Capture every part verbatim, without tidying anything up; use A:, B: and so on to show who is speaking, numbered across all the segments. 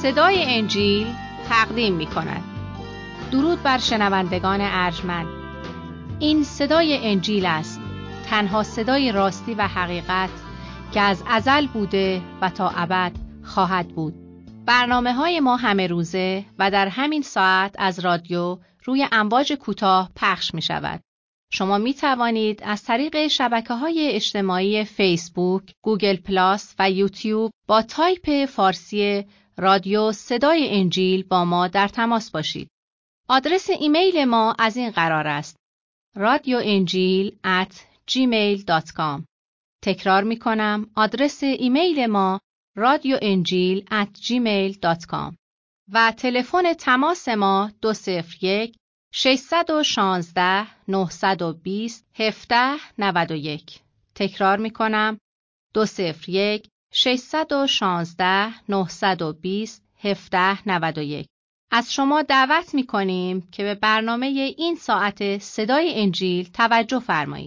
A: صدای انجیل تقدیم می کند. درود بر شنوندگان ارجمند. این صدای انجیل است، تنها صدای راستی و حقیقت که از ازل بوده و تا ابد خواهد بود. برنامه های ما همه روزه و در همین ساعت از رادیو روی امواج کوتاه پخش می شود. شما می توانید از طریق شبکه های اجتماعی فیسبوک، گوگل پلاس و یوتیوب با تایپ فارسی رادیو صدای انجیل با ما در تماس باشید. آدرس ایمیل ما از این قرار است: رادیو انجیل ات جیمیل دات کام. تکرار می کنم، آدرس ایمیل ما رادیو انجیل ات جیمیل دات کام و تلفن تماس ما دو صفر یک ششصد و شانزده نهصد و بیست هفده نود و یک. تکرار می کنم، دو صفر یک ششصد و شانزده نهصد و بیست هفده نود و یک. از شما دعوت می کنیم که به برنامه این ساعت صدای انجیل توجه فرمایید.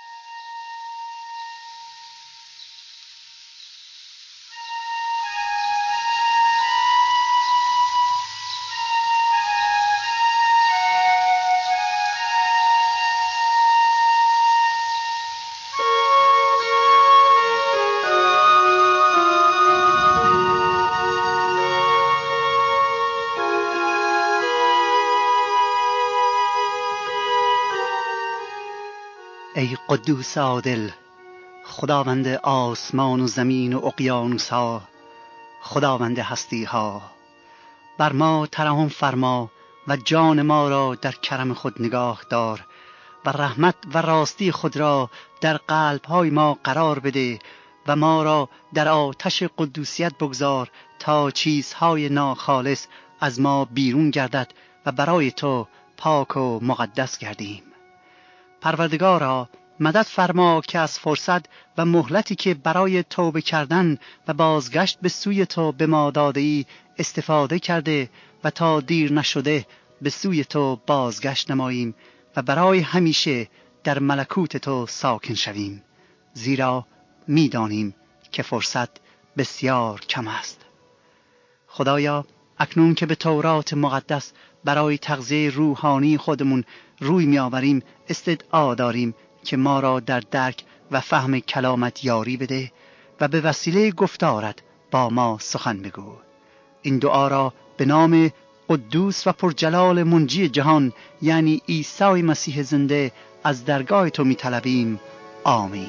B: ای قدوس عادل، خداوند آسمان و زمین و اقیانوس ها، خداوند هستی ها، بر ما ترحم فرما و جان ما را در کرم خود نگاه دار و رحمت و راستی خود را در قلب های ما قرار بده و ما را در آتش قدوسیت بگذار تا چیزهای ناخالص از ما بیرون گردد و برای تو پاک و مقدس گردیم. پروردگارا، مدد فرما که از فرصت و مهلتی که برای توبه کردن و بازگشت به سوی تو به ما داده‌ای استفاده کرده و تا دیر نشده به سوی تو بازگشت نماییم و برای همیشه در ملکوت تو ساکن شویم، زیرا می‌دانیم که فرصت بسیار کم است. خدایا، اکنون که به تورات مقدس برای تغذیه روحانی خودمون روی می‌آوریم، استدعا داریم که ما را در درک و فهم کلامت یاری بده و به وسیله گفتارت با ما سخن بگو. این دعا را به نام قدوس و پرجلال منجی جهان یعنی عیسی مسیح زنده از درگاه تو می‌طلبیم. آمین.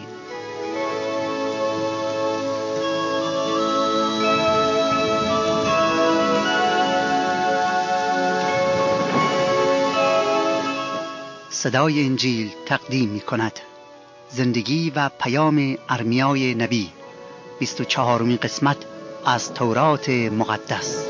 B: صدای انجیل تقدیم می کند زندگی و پیام ارمیای نبی، بیست و چهارمین قسمت از تورات مقدس.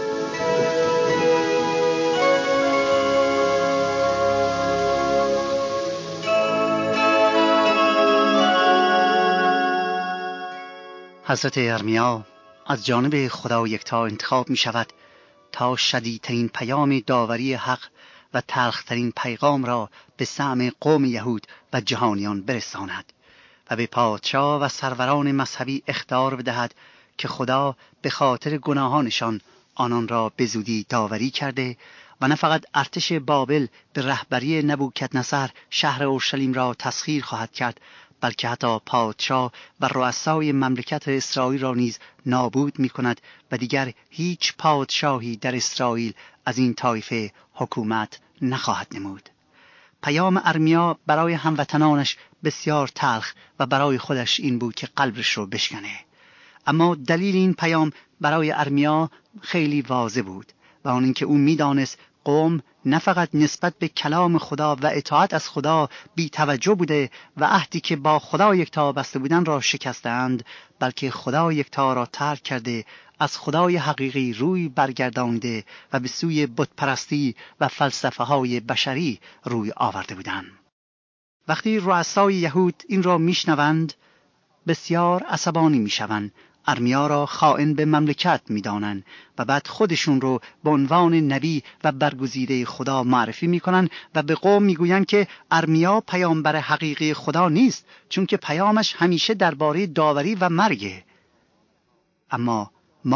B: حضرت ارمیا از جانب خدا یکتا انتخاب می شود تا شدیدترین پیام داوری حق و تلخترین پیغام را به سمع قوم یهود و جهانیان برساند و به پادشاه و سروران مذهبی اخطار بدهد که خدا به خاطر گناهانشان آنان را به زودی داوری کرده و نه فقط ارتش بابل به رهبری نبوکدنصر شهر اورشلیم را تسخیر خواهد کرد، بلکه حتی پادشاه و رؤسای مملکت اسرائیل را نیز نابود می کند و دیگر هیچ پادشاهی در اسرائیل از این طایفه حکومت نخواهد نمود. پیام ارمیا برای هموطنانش بسیار تلخ و برای خودش این بود که قلبش رو بشکنه. اما دلیل این پیام برای ارمیا خیلی واضح بود و آن اینکه او می‌دانست قوم نه فقط نسبت به کلام خدا و اطاعت از خدا بی توجه بوده و عهدی که با خدا یکتا بسته بودن را شکستند، بلکه خدا یکتا را ترک کرده، از خدای حقیقی روی برگردانده و به سوی بت پرستی و فلسفه های بشری روی آورده بودند. وقتی رؤسای یهود این را میشنوند بسیار عصبانی میشوند، ارمیا را خائن به مملکت میدانند و بعد خودشون رو به عنوان نبی و برگزیده خدا معرفی میکنن و به قوم میگویند که ارمیا پیامبر حقیقی خدا نیست، چون که پیامش همیشه درباره داوری و مرگه. اما ما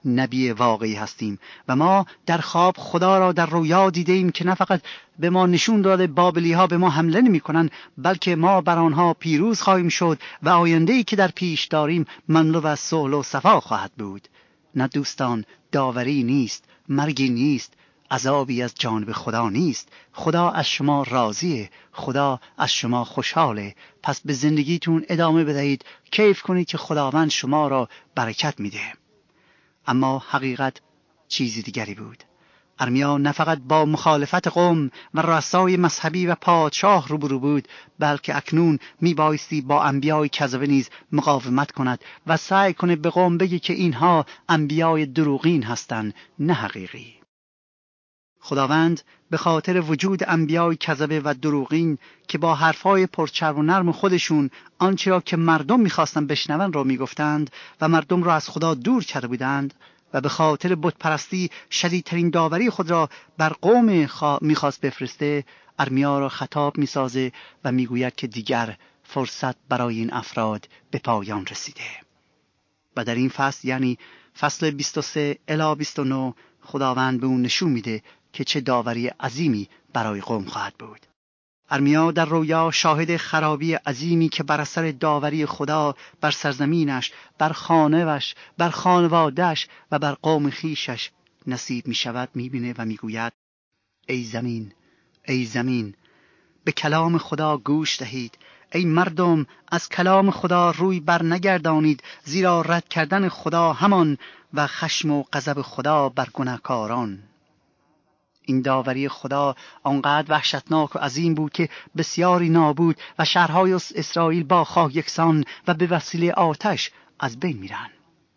B: نبی واقعی هستیم و ما در خواب خدا را در رویا دیدیم که نه فقط به ما نشون داده بابلی ها به ما حمله نمی کنن، بلکه ما بر آنها پیروز خواهیم شد و آینده‌ای که در پیش داریم مملو از صلح و صفا خواهد بود. نه دوستان، داوری نیست، مرگی نیست، عذابی از جانب خدا نیست. خدا از شما راضیه، خدا از شما خوشحاله. پس به زندگیتون ادامه بدهید، کیف کنید که خداوند شما را برکت میده. اما حقیقت چیزی دیگری بود. ارمیا نه فقط با مخالفت قوم و رؤسای مذهبی و پادشاه روبرو بود، بلکه اکنون میبایستی با انبیای کذبه نیز مقاومت کند و سعی کنه به قوم بگه که اینها انبیای دروغین هستند، نه حقیقی. خداوند به خاطر وجود انبیای کذبه و دروغین که با حرفای پرچرب و نرم خودشون آنچه را که مردم میخواستن بشنون را میگفتند و مردم را از خدا دور کرده بودند و به خاطر بتپرستی شدیدترین داوری خود را بر قوم خوا... میخواست بفرسته، ارمیا را خطاب میسازه و میگوید که دیگر فرصت برای این افراد به پایان رسیده. و در این فصل، یعنی فصل بیست و سه الی بیست و نه، خداوند به اون نشون میده که چه داوری عظیمی برای قوم خواهد بود. ارمیا در رویا شاهد خرابی عظیمی که بر اثر داوری خدا بر سرزمینش، بر خانه‌اش، بر خانواده‌اش و بر قوم خیشش نصیب می شود می بینه و می گوید: ای زمین، ای زمین، به کلام خدا گوش دهید. ای مردم، از کلام خدا روی بر نگردانید، زیرا رد کردن خدا همان و خشم و غضب خدا بر گناهکاران. این داوری خدا آنقدر وحشتناک و عظیم بود که بسیاری نابود و شهرهای اسرائیل با خاک یکسان و به وسیله آتش از بین میرن.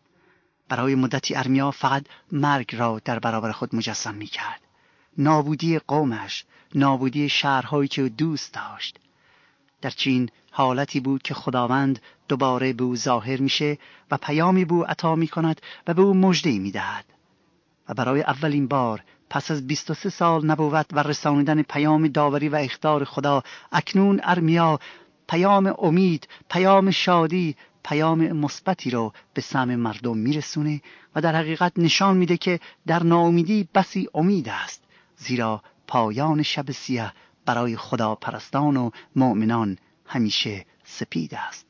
B: برای مدتی ارمیا فقط مرگ را در برابر خود مجسم میکرد. نابودی قومش، نابودی شهرهایی که دوست داشت. در چین حالتی بود که خداوند دوباره به او ظاهر میشه و پیامی به او عطا میکند و به او مژده‌ای میدهد. و برای اولین بار پس از بیست و سه سال نبوت و رسانیدن پیام داوری و اخطار خدا، اکنون ارمیا پیام امید، پیام شادی، پیام مثبتی رو به سمع مردم میرسونه و در حقیقت نشان میده که در ناامیدی بسی امید است، زیرا پایان شب سیاه برای خدا پرستان و مؤمنان همیشه سپید است.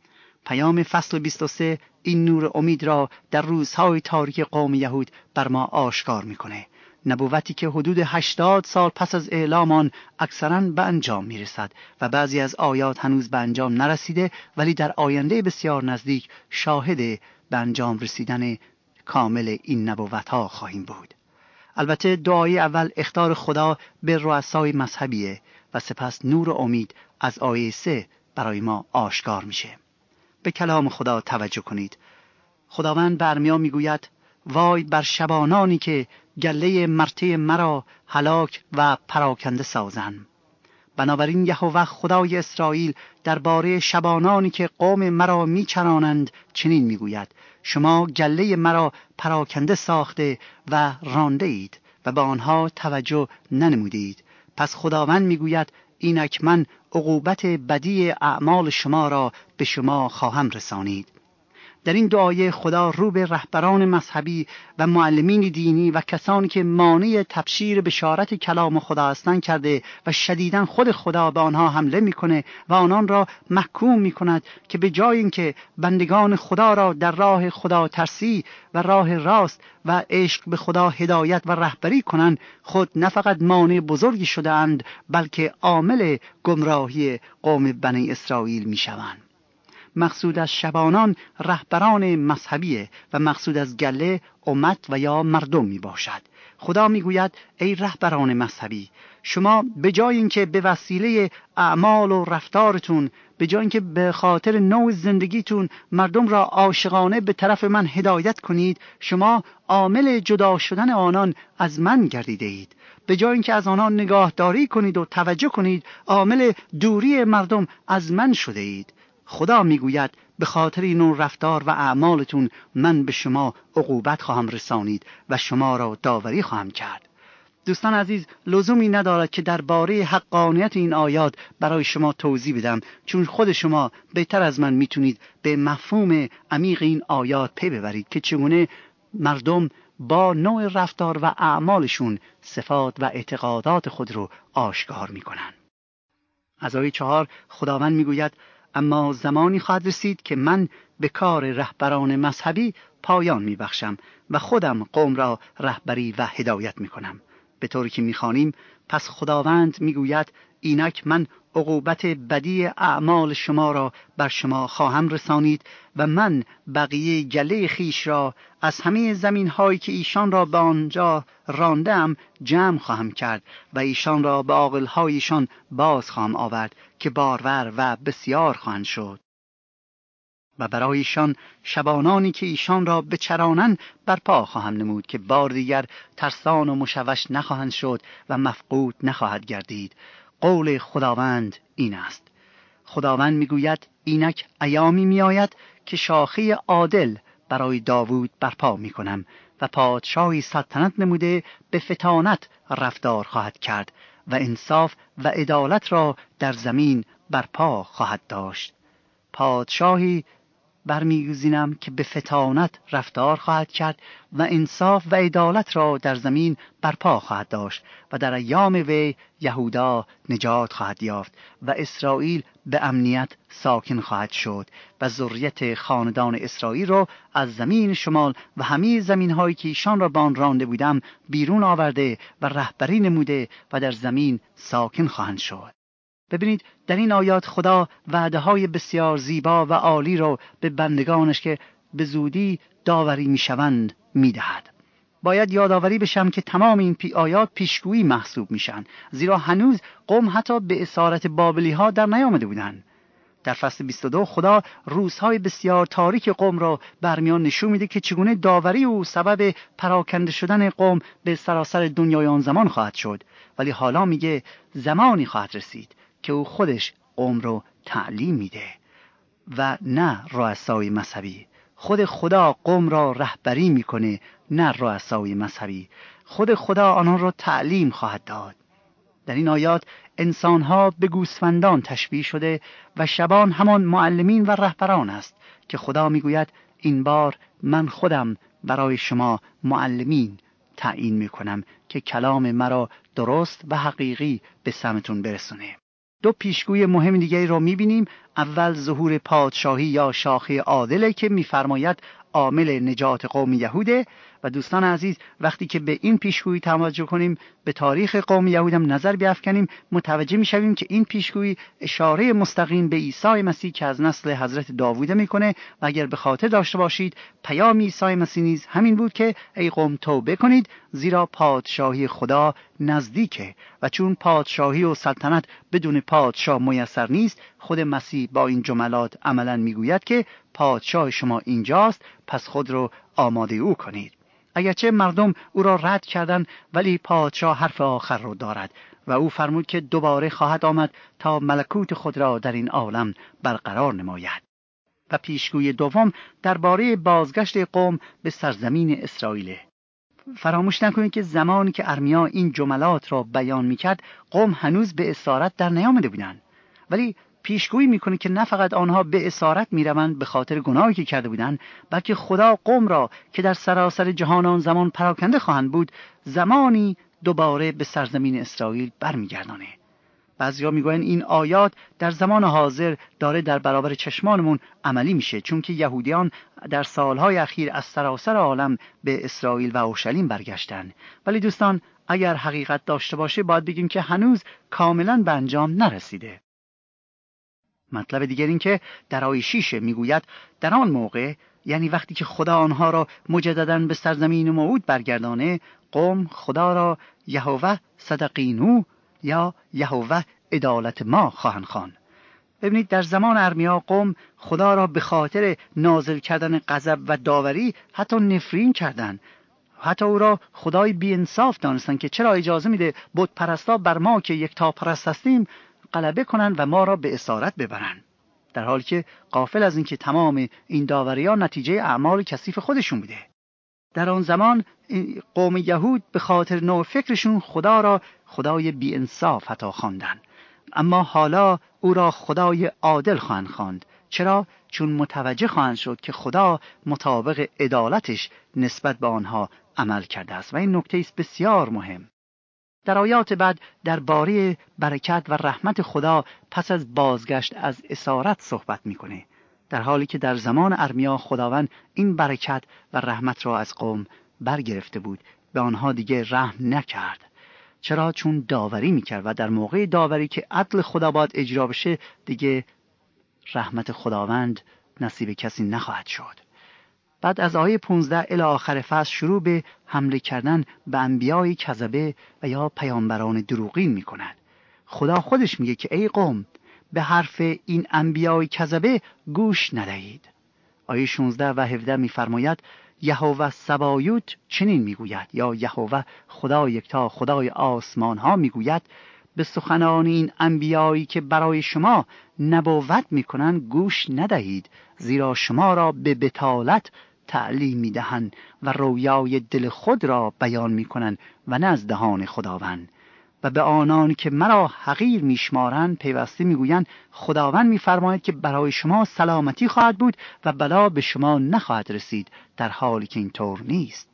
B: پیام فصل بیست و سه این نور امید را در روزهای تاریک قوم یهود بر ما آشکار میکنه. نبوتی که حدود هشتاد سال پس از اعلام آن اکثراً به انجام میرسد و بعضی از آیات هنوز به انجام نرسیده، ولی در آینده بسیار نزدیک شاهد به انجام رسیدن کامل این نبوت‌ها خواهیم بود. البته دعای اول اخطار خدا به رؤسای مذهبیه و سپس نور امید از آیه سه برای ما آشکار میشه. به کلام خدا توجه کنید. خداوند به ارمیا میگوید: وای بر شبانانی که گله مرته مرا هلاک و پراکنده سازند. بنابراین یهوه خدای اسرائیل درباره شبانانی که قوم مرا میچرانند چنین میگوید: شما گله مرا پراکنده ساخته و رانده اید و به آنها توجه ننمودید. پس خداوند میگوید: اینک من عقوبت بدی اعمال شما را به شما خواهم رسانید. در این دعای خدا رو به رهبران مذهبی و معلمین دینی و کسانی که مانع تبشیر بشارت کلام خدا هستند کرده و شدیداً خود خدا به آنها حمله میکنه و آنان را محکوم میکند که به جای اینکه بندگان خدا را در راه خدا ترسی و راه راست و عشق به خدا هدایت و رهبری کنند، خود نه فقط مانع بزرگی شده اند بلکه عامل گمراهی قوم بنی اسرائیل میشوند. مقصود از شبانان رهبران مذهبیه و مقصود از گله امت و یا مردم می باشد. خدا می گوید: ای رهبران مذهبی، شما به جای اینکه به وسیله اعمال و رفتارتون، به جای اینکه به خاطر نوع زندگیتون مردم را عاشقانه به طرف من هدایت کنید، شما عامل جدا شدن آنان از من گردیده اید. به جای اینکه از آنان نگاهداری کنید و توجه کنید، عامل دوری مردم از من شده اید. خدا میگوید: به خاطر این رفتار و اعمالتون من به شما عقوبت خواهم رسانید و شما را داوری خواهم کرد. دوستان عزیز، لزومی ندارد که درباره حقانیت این آیات برای شما توضیح بدم، چون خود شما بهتر از من میتونید به مفهوم عمیق این آیات پی ببرید که چگونه مردم با نوع رفتار و اعمالشون صفات و اعتقادات خود رو آشکار میکنن. از آیه چهار خداوند میگوید اما زمانی خواهد رسید که من به کار رهبران مذهبی پایان میبخشم و خودم قوم را رهبری و هدایت میکنم. به طوری که میخوانیم پس خداوند میگوید اینک من عقوبت بدی اعمال شما را بر شما خواهم رسانید و من بقیه گله خیش را از همه زمین هایی که ایشان را به آنجا راندم جمع خواهم کرد و ایشان را به عاقل هایشان باز خواهم آورد که بارور و بسیار خواهند شد و برای ایشان شبانانی که ایشان را بچرانند برپا خواهم نمود که بار دیگر ترسان و مشوش نخواهند شد و مفقود نخواهد گردید. قول خداوند این است. خداوند میگوید اینک ایامی میآید که شاخه عادل برای داوود برپا میکنم و پادشاهی سلطنت نموده به فطانت رفتار خواهد کرد و انصاف و عدالت را در زمین برپا خواهد داشت. پادشاهی برمیگزینم که به فطانت رفتار خواهد کرد و انصاف و عدالت را در زمین برپا خواهد داشت و در ایام وی یهودا نجات خواهد یافت و اسرائیل به امنیت ساکن خواهد شد و ذریت خاندان اسرائیل را از زمین شمال و همه زمین هایی که ایشان را به آن رانده بودم بیرون آورده و رهبری نموده و در زمین ساکن خواهند شد. ببینید در این آیات خدا وعده های بسیار زیبا و عالی را به بندگانش که به زودی داوری میشوند میدهد. باید یادآوری بشم که تمام این پی آیات پیشگویی محسوب میشن، زیرا هنوز قوم حتی به اسارت بابلی ها در نیامده بودند. در فصل بیست و دو خدا روزهای بسیار تاریک قوم را برمیان نشون میده که چگونه داوری او سبب پراکنده شدن قوم به سراسر دنیای آن زمان خواهد شد، ولی حالا میگه زمانی خواهد رسید که او خودش قوم رو تعلیم میده و نه رؤسای مذهبی. خود خدا قوم را رهبری میکنه، نه رؤسای مذهبی. خود خدا آنها را تعلیم خواهد داد. در این آیات انسانها به گوسفندان تشبیه شده و شبان همان معلمین و رهبران است که خدا میگوید این بار من خودم برای شما معلمین تعیین میکنم که کلام مرا درست و حقیقی به سمتون برسونه. دو پیشگوی مهم دیگری را می‌بینیم. اول ظهور پادشاهی یا شاخه عادله که می‌فرماید عامل نجات قوم یهوده. و دوستان عزیز وقتی که به این پیشگویی توجه کنیم، به تاریخ قوم یهود هم نظر بیفکنیم، متوجه می‌شویم که این پیشگویی اشاره مستقیم به عیسی مسیح که از نسل حضرت داوود میکنه و اگر به خاطر داشته باشید پیام عیسی مسیح نیز همین بود که ای قوم توبه کنید زیرا پادشاهی خدا نزدیکه و چون پادشاهی و سلطنت بدون پادشاه میسر نیست، خود مسیح با این جملات عملاً میگوید که پادشاه شما اینجاست، پس خود رو آماده او کنید. اگرچه مردم او را رد کردند ولی پادشاه حرف آخر را دارد و او فرمود که دوباره خواهد آمد تا ملکوت خود را در این عالم برقرار نماید. و پیشگوی دوم درباره بازگشت قوم به سرزمین اسرائیل. فراموش نکنید که زمانی که ارمیا این جملات را بیان میکرد قوم هنوز به اسارت در نیامده بودند، ولی پیشگویی میکنه که نه فقط آنها به اسارت میروند به خاطر گناهی که کرده بودند، بلکه خدا قوم را که در سراسر جهان آن زمان پراکنده خواهند بود زمانی دوباره به سرزمین اسرائیل برمیگردانه. بعضیا میگویند این آیات در زمان حاضر داره در برابر چشمانمون عملی میشه، چون که یهودیان در سالهای اخیر از سراسر عالم به اسرائیل و اورشلیم برگشتند. ولی دوستان اگر حقیقت داشته باشه باید بگیم که هنوز کاملا به انجام نرسیده. مطلب دیگر این که در آیه شش میگوید در آن موقع، یعنی وقتی که خدا آنها را مجدداً به سرزمین موعود برگردانه، قوم خدا را یهوه صدقینو یا یهوه عدالت ما خواهند خواند. ببینید در زمان ارمیا قوم خدا را به خاطر نازل کردن غضب و داوری حتی نفرین کردند. حتی او را خدای بی‌انصاف دانستند که چرا اجازه میده بت پرستا بر ما که یکتا پرست هستیم غلبه کنند و ما را به اسارت ببرند، در حالی که غافل از اینکه تمام این داوری‌ها نتیجه اعمال کثیف خودشون بوده. در آن زمان قوم یهود به خاطر نوع فکرشون خدا را خدای بی‌انصاف حتی خواندند، اما حالا او را خدای عادل خواهند خواند. چرا؟ چون متوجه خواهند شد که خدا مطابق عدالتش نسبت به آنها عمل کرده است. و این نکته است بسیار مهم. در آیات بعد درباره برکت و رحمت خدا پس از بازگشت از اسارت صحبت میکنه، در حالی که در زمان ارمیا خداوند این برکت و رحمت را از قوم برگرفته بود، به آنها دیگه رحم نکرد. چرا؟ چون داوری میکرد و در موقع داوری که عدل خدا باید اجرا بشه دیگه رحمت خداوند نصیب کسی نخواهد شد. بعد از آیه پانزده الی آخر فصل شروع به حمله کردن به انبیای کذبه و یا پیامبران دروغین میکند. خدا خودش میگه که ای قوم، به حرف این انبیای کذبه گوش ندهید. آیه شانزده و هفده میفرماید یهوه سبایوت چنین میگوید، یا یهوه خدا یکتا خدای آسمان ها میگوید، به سخنان این انبیایی که برای شما نبوت میکنند گوش ندهید، زیرا شما را به بتالت تعلیم میدهند و رویای دل خود را بیان میکنند و نه از دهان خداوند. و به آنان که مرا حقیر میشمارند پیوسته میگویند خداوند میفرماید که برای شما سلامتی خواهد بود و بلا به شما نخواهد رسید، در حالی که اینطور نیست.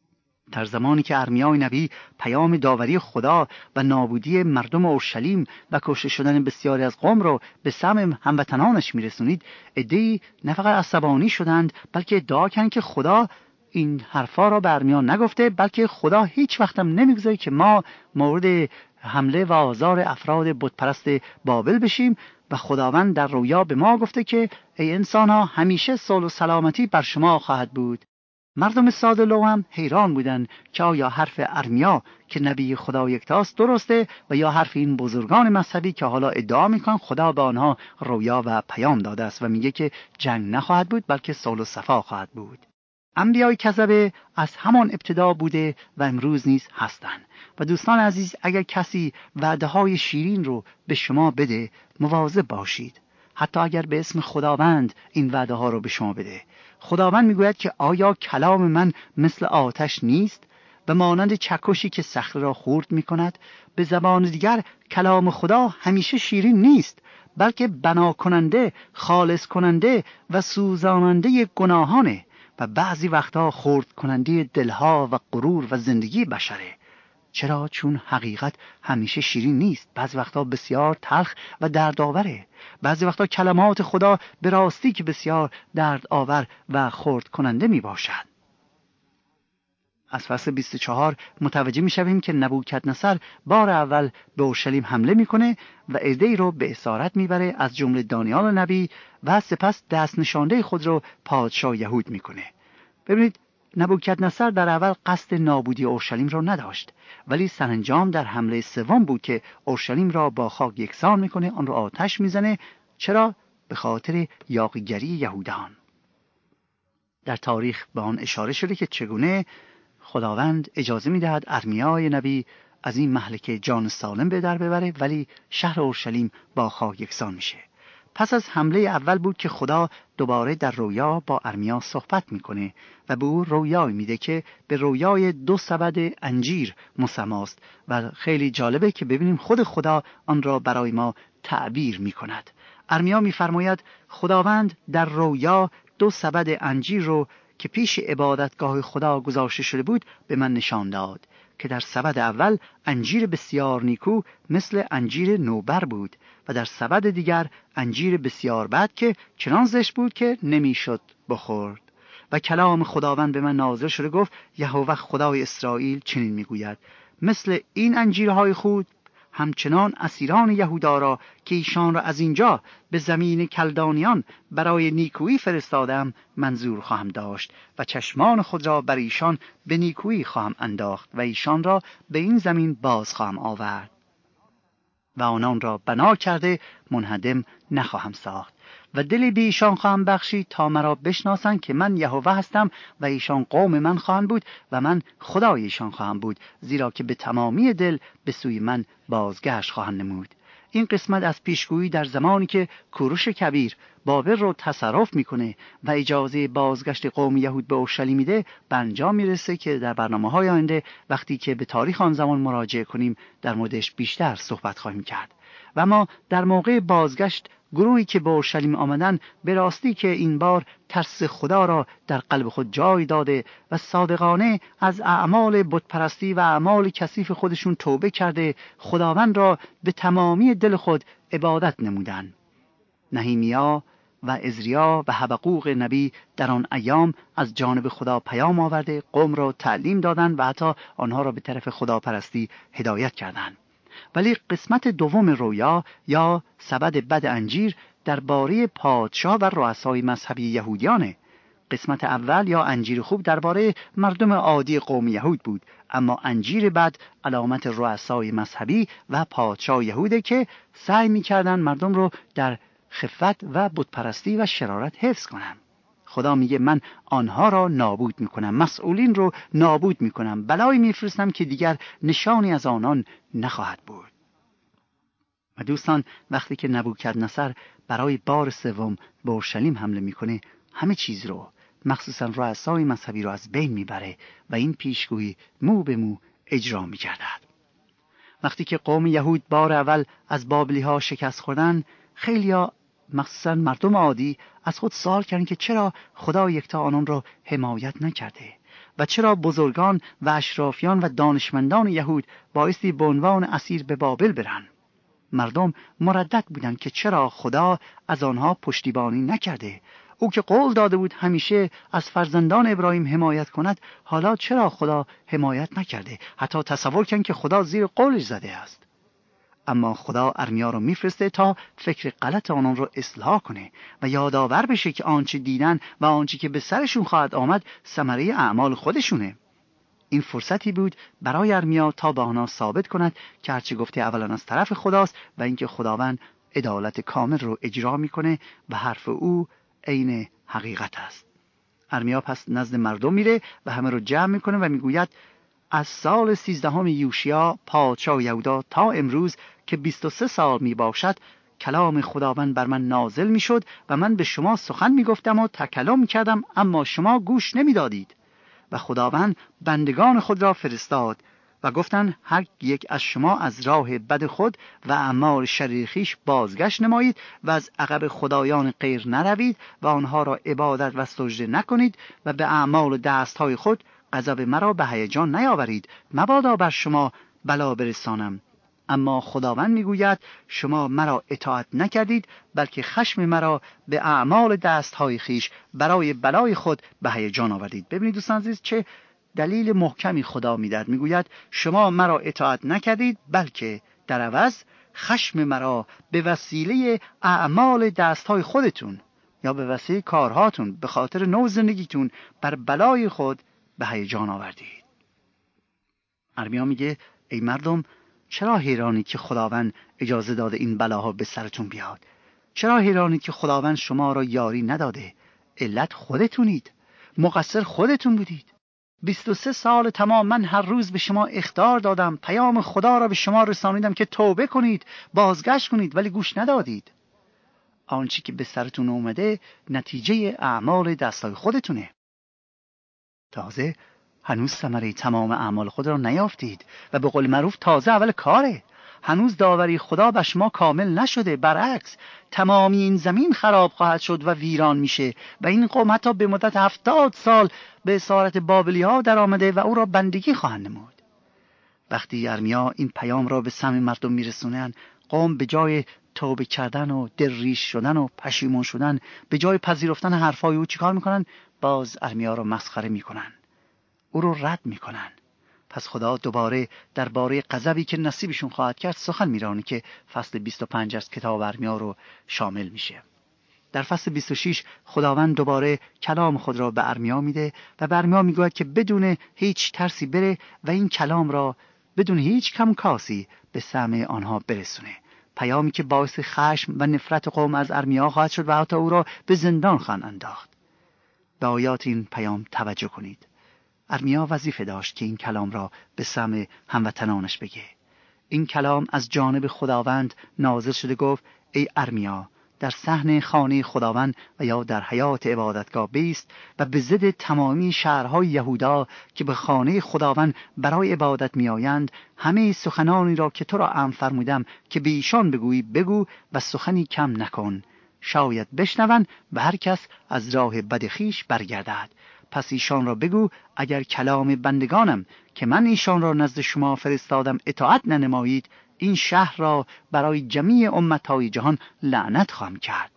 B: در زمانی که ارمیای نبی پیام داوری خدا و نابودی مردم اورشلیم و کشته شدن بسیاری از قوم را به سمع هموطنانش میرسونید، عده‌ای نه فقط عصبانی شدند بلکه ادعا کردند که خدا این حرفا را به ارمیا نگفته، بلکه خدا هیچ وقت هم نمیگذاره که ما مورد حمله و آزار افراد بتپرست بابل بشیم و خداوند در رویا به ما گفته که ای انسان ها همیشه صلح و سلامتی بر شما خواهد بود. مردم ساده لو هم حیران بودند که آیا حرف ارمیا که نبی خدا یکتاست درسته و یا حرف این بزرگان مذهبی که حالا ادعا میکنن خدا به آنها رویا و پیام داده است و میگه که جنگ نخواهد بود بلکه صلح و صفا خواهد بود. انبیای کذبه از همان ابتدا بوده و امروز نیز هستند. و دوستان عزیز، اگر کسی وعده های شیرین رو به شما بده مواظب باشید، حتی اگر به اسم خداوند این وعده ها رو به شما بده. خداوند میگوید که آیا کلام من مثل آتش نیست و مانند چکشی که صخره را خورد میکند؟ به زبان دیگر کلام خدا همیشه شیرین نیست، بلکه بنا کننده، خالص کننده و سوزاننده گناهانه و بعضی وقتا خرد کننده دلها و غرور و زندگی بشره. چرا؟ چون حقیقت همیشه شیرین نیست، بعضی وقتا بسیار تلخ و دردآوره. بعضی وقتا کلمات خدا به راستی که بسیار دردآور و خرد کننده می باشد. از فصل بیست و چهار متوجه می شویم که نبوکدنصر بار اول به اورشلیم حمله می کنه و عده‌ای رو به اسارت می بره، از جمله دانیال نبی، و سپس دست نشانده خود رو پادشاه یهود می کنه. ببینید، نبوکدنصر در اول قصد نابودی اورشلیم را نداشت، ولی سرانجام در حمله سوم بود که اورشلیم را با خاک یکسان میکنه، آن را آتش میزنه. چرا؟ به خاطر یاغیگری یهودان. در تاریخ به آن اشاره شده که چگونه خداوند اجازه میدهد ارمیای نبی از این مهلکه جان سالم به در ببره، ولی شهر اورشلیم با خاک یکسان میشه. پس از حمله اول بود که خدا دوباره در رویا با ارمیا صحبت میکنه و به او رویای میده که به رویای دو سبد انجیر مسماست و خیلی جالبه که ببینیم خود خدا آن را برای ما تعبیر میکند. ارمیا میفرماید خداوند در رویا دو سبد انجیر رو که پیش عبادتگاه خدا گذاشته شده بود به من نشان داد که در سبد اول انجیر بسیار نیکو مثل انجیر نوبر بود و در سبد دیگر انجیر بسیار بد که چنان زشت بود که نمیشد بخورد. و کلام خداوند به من نازل شده، گفت یهوه خدای اسرائیل چنین میگوید مثل این انجیرهای خود همچنان اسیران یهودا را که ایشان را از اینجا به زمین کلدانیان برای نیکویی فرستادم منظور خواهم داشت و چشمان خود را بر ایشان به نیکویی خواهم انداخت و ایشان را به این زمین باز خواهم آورد و آنان را بنا کرده منهدم نخواهم ساخت و دلی به ایشان خواهم بخشید تا مرا بشناسند که من یهوه هستم و ایشان قوم من خواهند بود و من خدای ایشان خواهم بود، زیرا که به تمامی دل به سوی من بازگشت خواهند نمود. این قسمت از پیشگویی در زمانی که کوروش کبیر بابل رو تصرف میکنه و اجازه بازگشت قوم یهود به اورشلیم میده به انجام میرسه که در برنامه‌های آینده وقتی که به تاریخ آن زمان مراجعه کنیم در موردش بیشتر صحبت خواهیم کرد. و اما در موقع بازگشت گروهی که به اورشلیم آمدن به راستی که این بار ترس خدا را در قلب خود جای داده و صادقانه از اعمال بتپرستی و اعمال کثیف خودشون توبه کرده خداوند را به تمامی دل خود عبادت نمودند. نهیمیا و عزریا و حبقوق نبی در آن ایام از جانب خدا پیام آورده قوم را تعلیم دادند و حتی آنها را به طرف خداپرستی هدایت کردند. ولی قسمت دوم رویا یا سبد بد انجیر درباره پادشاه و رؤسای مذهبی یهودیانه. قسمت اول یا انجیر خوب درباره مردم عادی قوم یهود بود، اما انجیر بد علامت رؤسای مذهبی و پادشاه یهوده که سعی می‌کردند مردم رو در خفت و بتپرستی و شرارت حفظ کنند. خدا میگه من آنها را نابود میکنم، مسئولین رو نابود میکنم، بلایی میفرستم که دیگر نشانی از آنان نخواهد بود. و دوستان، وقتی که نبوکدنصر برای بار سوم به اورشلیم حمله میکنه، همه چیز رو مخصوصا رؤسای مذهبی رو از بین میبره و این پیشگویی مو به مو اجرا میگردد. وقتی که قوم یهود بار اول از بابلی ها شکست خوردن، خیلیا مخصوصا مردم عادی از خود سوال کردند که چرا خدا یکتا آنان را حمایت نکرده و چرا بزرگان و اشرافیان و دانشمندان یهود بایستی به عنوان اسیر به بابل برن. مردم مردد بودند که چرا خدا از آنها پشتیبانی نکرده. او که قول داده بود همیشه از فرزندان ابراهیم حمایت کند، حالا چرا خدا حمایت نکرده؟ حتی تصور کن که خدا زیر قولش زده است. اما خدا ارمیا رو میفرسته تا فکر غلط آنان رو اصلاح کنه و یادآور بشه که آنچه دیدن و آنچه که به سرشون خواهد آمد ثمره اعمال خودشونه. این فرصتی بود برای ارمیا تا به آنها ثابت کند که هرچه گفته اولا از طرف خداست و اینکه خداوند عدالت کامل رو اجرا میکنه و حرف او عین حقیقت است. ارمیا پس نزد مردم میره و همه رو جمع میکنه و میگوید از سال سیزدهم یوشیا پادشاه یهودا تا امروز که بیست و سه سال می باشد کلام خداوند بر من نازل می شد و من به شما سخن می گفتم و تکلم می کردم، اما شما گوش نمی دادید. و خداوند بندگان خود را فرستاد و گفتند هر یک از شما از راه بد خود و اعمال شریر خویش بازگشت نمایید و از عقب خدایان غیر نروید و آنها را عبادت و سجده نکنید و به اعمال دستهای خود غضب مرا به هیجان نیاورید، مبادا بر شما بلا برسانم. اما خداوند میگوید شما مرا اطاعت نکردید، بلکه خشم مرا به اعمال دستهای خیش برای بلای خود به هیجان آوردید. ببینید دوستان عزیز چه دلیل محکمی خدا میدهد. میگوید شما مرا اطاعت نکردید، بلکه در عوض خشم مرا به وسیله اعمال دستهای خودتون یا به وسیله کارهاتون به خاطر نوع زندگیتون بر بلای خود به هیجان آوردید. ارمیا میگه ای مردم، چرا حیرانید که خداوند اجازه داده این بلاها به سرتون بیاد؟ چرا حیرانید که خداوند شما را یاری نداده؟ علت خودتونید، مقصر خودتون بودید. بیست و سه سال تمام من هر روز به شما اخطار دادم، پیام خدا را به شما رسانیدم که توبه کنید، بازگشت کنید، ولی گوش ندادید. آنچه که به سرتون اومده نتیجه اعمال دستای خودتونه. تازه هنوز ثمره تمام اعمال خود را نیافتید و به قول معروف تازه اول کاره. هنوز داوری خدا بر شما کامل نشده، برعکس تمامی این زمین خراب خواهد شد و ویران میشه و این قوم حتی به مدت هفتاد سال به اسارت بابلی ها در آمده و او را بندگی خواهند نمود. وقتی ارمیا این پیام را به سمع مردم میرسونن، قوم به جای توبه کردن و دلریش شدن و پشیمون شدن، به جای پذیرفتن حرفای او چیکار میکنن؟ باز ارمیا را مسخره میکنن، او رو رد میکنن. پس خدا دوباره درباره غضبی که نصیبشون خواهد کرد سخن میرانه که فصل بیست و پنج از کتاب ارمیا رو شامل میشه. در فصل بیست و شش خداوند دوباره کلام خود را به ارمیا میده و به ارمیا میگوید که بدون هیچ ترسی بره و این کلام را بدون هیچ کمکاسی به سمع آنها برسونه. پیامی که باعث خشم و نفرت قوم از ارمیا خواهد شد و حتی او را به زندان خواهند انداخت. به آیات این پیام توجه کنید. ارمیا وظیفه داشت که این کلام را به سمع هموطنانش بگه. این کلام از جانب خداوند نازل شده. گفت ای ارمیا، در صحن خانه خداوند و یا در حیات عبادتگاه بیست و به ضد تمامی شهرهای یهودا که به خانه خداوند برای عبادت میآیند همه سخنانی را که تو را امر فرمودم که به ایشان بگویی بگو و سخنی کم نکن، شاید بشنوند و هر کس از راه بد خویش برگردد. پس ایشان را بگو اگر کلام بندگانم که من ایشان را نزد شما فرستادم اطاعت ننمایید، این شهر را برای جمیع امتهای جهان لعنت خواهم کرد.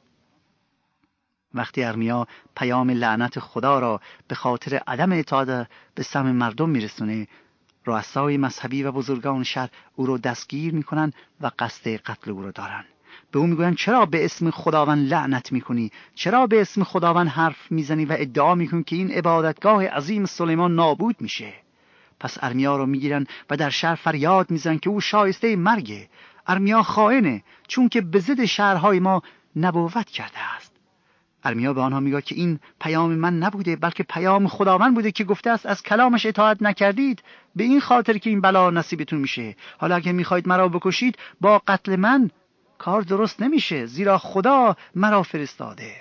B: وقتی ارمیا پیام لعنت خدا را به خاطر عدم اطاعت به سمع مردم میرسونه، رؤسای مذهبی و بزرگان شهر او را دستگیر میکنن و قصد قتل او را دارن. به او میگویند چرا به اسم خداوند لعنت میکنی؟ چرا به اسم خداوند حرف میزنی و ادعا میکنی که این عبادتگاه عظیم سلیمان نابود میشه؟ پس ارمیا رو میگیرن و در شهر فریاد میزنن که او شایسته مرگه. ارمیا خائنه چون که به ضد شهرهای ما نبوت کرده است. ارمیا به آنها میگه که این پیام من نبوده بلکه پیام خداوند بوده که گفته است از کلامش اطاعت نکردید، به این خاطر که این بلا نصیبتون میشه. حالا اگه میخواید مرا بکشید با قتل من کار درست نمیشه، زیرا خدا مرا فرستاده.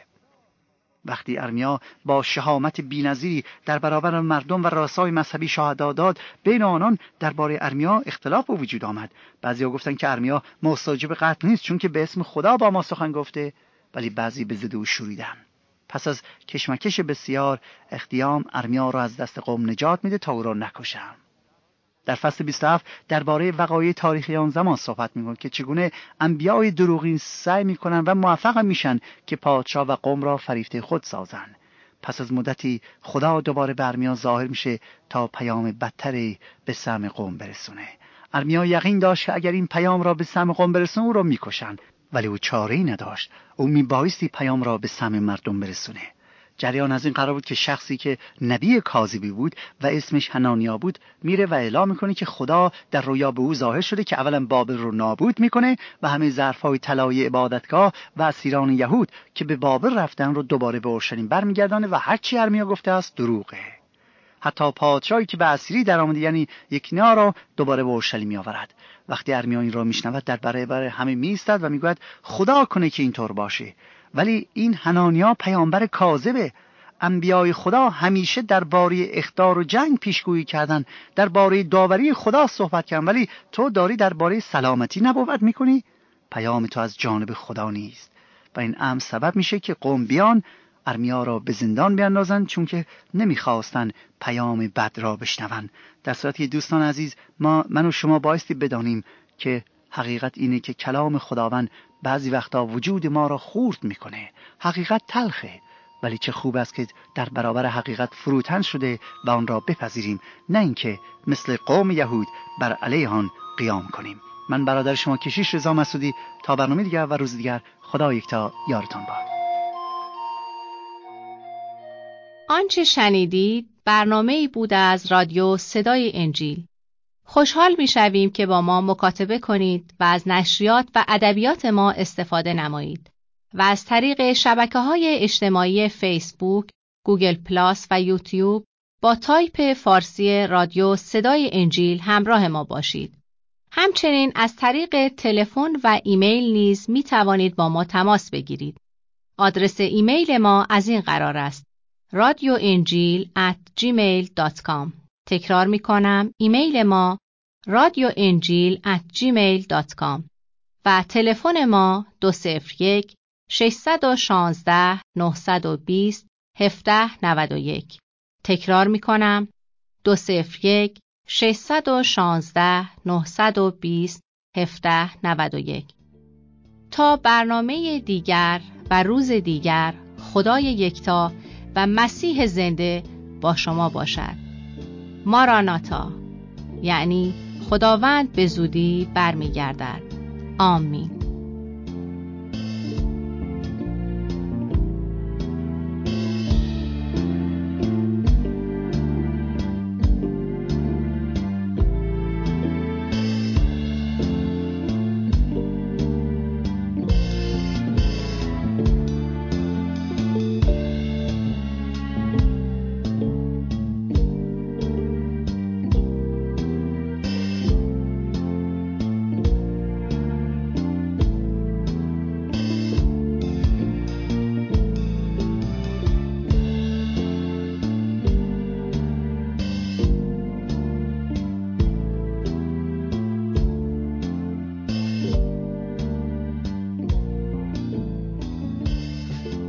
B: وقتی ارمیا با شهامت بی‌نظیری در برابر مردم و رؤسای مذهبی شهادت داد، بین آنان درباره ارمیا اختلاف به وجود آمد. بعضیا گفتند که ارمیا مستوجب قتل نیست چون که به اسم خدا با ما سخن گفته، ولی بعضی به ضد او شوریدند. پس از کشمکش بسیار، اختیام ارمیا را از دست قوم نجات میده تا او را نکشند. در فصل بیست و هفت درباره وقایع تاریخی آن زمان صحبت می‌کنه که چگونه انبیاء دروغین سعی می‌کنند و موفق میشن که پادشاه و قوم را فریفته خود سازند. پس از مدتی خدا دوباره به ارمیا ظاهر میشه تا پیام بدتری به سمع قوم برسونه. ارمیا یقین داشت که اگر این پیام را به سمع قوم برسونه او را میکشند، ولی او چاره‌ای نداشت. او میبایستی پیام را به سمع مردم برسونه. جریان از این قرار بود که شخصی که نبی کاذبی بود و اسمش حنانیا بود میره و اعلام میکنه که خدا در رویا به او ظاهر شده که اولا بابل رو نابود میکنه و همه ظرفای طلایی عبادتگاه و اسیران یهود که به بابل رفتن رو دوباره به اورشلیم برمیگردانه و هر چی ارمیا گفته است دروغه. حتی پادشاهی که به اسیری درآمده یعنی یکنا را دوباره به اورشلیم میآورد. وقتی ارمیا این را میشنود در برابر همه میایستد و میگوید خدا کنه که اینطور باشه. ولی این حنانیا پیامبر کاذبه. انبیای خدا همیشه درباره اخطار و جنگ پیشگویی کردن، درباره داوری خدا صحبت کردن، ولی تو داری درباره سلامتی نبوت میکنی؟ پیام تو از جانب خدا نیست. و این امر سبب میشه که قوم بیان ارمیا را به زندان بیاندازند چون که نمیخواستن پیام بد را بشنون. در صورتی دوستان عزیز، ما من و شما بایستی بدانیم که حقیقت اینه که کلام خداوند بعضی وقتا وجود ما را خورد میکنه. حقیقت تلخه، ولی چه خوب است که در برابر حقیقت فروتن شده و آن را بپذیریم، نه اینکه مثل قوم یهود بر علیه آن قیام کنیم. من برادر شما کشیش رضا مسعودی، تا برنامه دیگر و روز دیگر، خدا یکتا یارتان باد.
A: آنچه شنیدید برنامه‌ای بود از رادیو صدای انجیل. خوشحال می‌شویم که با ما مکاتبه کنید و از نشریات و ادبیات ما استفاده نمایید و از طریق شبکه‌های اجتماعی فیسبوک، گوگل پلاس و یوتیوب با تایپ فارسی رادیو صدای انجیل همراه ما باشید. همچنین از طریق تلفن و ایمیل نیز می توانید با ما تماس بگیرید. آدرس ایمیل ما از این قرار است: رادیو انجیل ات جیمیل دات کام. تکرار می کنم، ایمیل ما رادیو انجیل ات جیمیل دات کام و تلفن ما دو صفر یک شش یک شش نه دو صفر هفت نه یک. تکرار می کنم، دو صفر یک شش یک شش نه دو صفر هفت نه یک. تا برنامه دیگر و روز دیگر، خدای یکتا و مسیح زنده با شما باشد. ماراناتا، یعنی خداوند به زودی برمیگردد. آمین.